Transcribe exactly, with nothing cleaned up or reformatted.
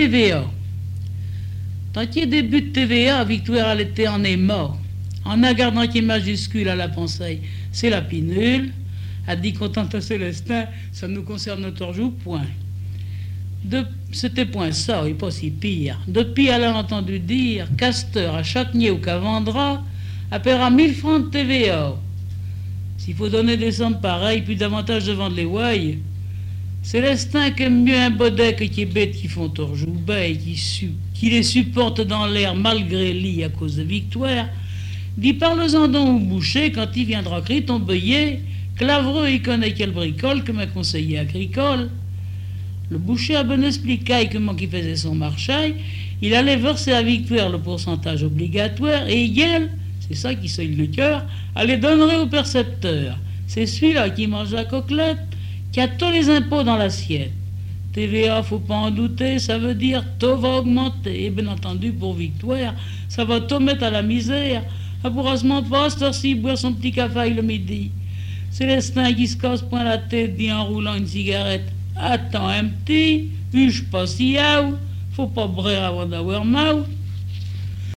T V A. Tant qu'il y a début de T V A, Victoire à l'été en est mort. En regardant qui est majuscule à la pensée, c'est la pinule. A dit content à Célestin, ça nous concerne notre jour, point. De, c'était point ça, et pas si pire. Depuis, elle a entendu dire, Casteur à Châtenay ou qu'à Vendra, a paiera mille francs de T V A. S'il faut donner des sommes pareilles, puis davantage de vendre les ouailles, Célestin qui aime mieux un baudet que qui est bête qui font torjoue et qui, su, qui les supporte dans l'air malgré lui à cause de Victoire, dit parle-en donc au boucher quand il viendra crier ton beillet, Clavreux il connaît quel bricole comme un conseiller agricole. Le boucher a bien expliqué comment il faisait son marché, il allait verser à Victoire le pourcentage obligatoire et elle, c'est ça qui sonne le cœur, elle les donnerait au percepteur. C'est celui-là qui mange la coquelette, qui a tous les impôts dans l'assiette. T V A, faut pas en douter, ça veut dire taux va augmenter. Et bien entendu, pour Victoire, ça va tout mettre à la misère. Elle pourra se mentir pas, cette heure-ci, boire son petit café le midi. Célestin qui se casse point la tête, dit en roulant une cigarette. Attends un petit, puis je passe y a, faut pas brûler avant d'avoir mal.